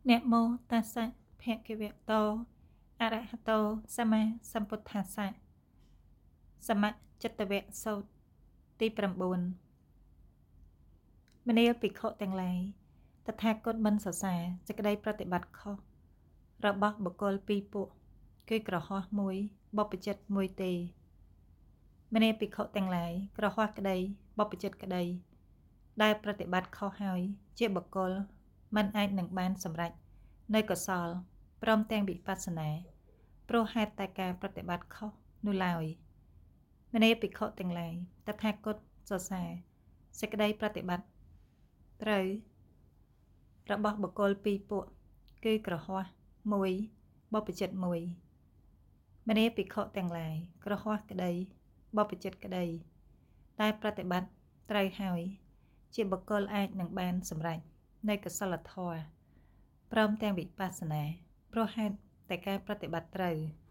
นะโมตัสสะภะคะวะโตอะระหะโตสัมมาสัมพุทธัสสะសមចតវៈសូត្រទី9មនាលភិក្ខុទាំងឡាយតថាគតមិនសរសើរសេចក្តីប្រតិបត្តិខុសរបស់បុគ្គលពីរពួកគឺក្រហោះមួយបព្វជិតមួយទេមនាលភិក្ខុទាំងឡាយក្រហោះក្តីបព្វជិតក្តីដែលប្រតិបត្តិខុសហើយជាបុគ្គលមិនអាចនឹងបានសម្រេចនៅកុសលព្រមទាំងវិបស្សនាព្រោះហេតុតែការប្រតិបត្តិខុសនោះឡើយមនាលភិក្ខុទាំងឡាយតថាគតសរសើរសេចក្តីប្រតិបត្តិត្រូវរបស់បុគ្គលពីរពួកគឺក្រហោះមួយបព្វជិតមួយមនាលភិក្ខុទាំងឡាយក្រហោះក្តីបព្វជិតក្តីតែប្រតិបត្តិត្រូវហើយជាបុគ្គលអាចនឹងបានសម្រេចនៅកុសលធម៌ព្រមទាំងវិបស្សនាព្រោះហេតុតែការប្រតិបត្តិត្រូវ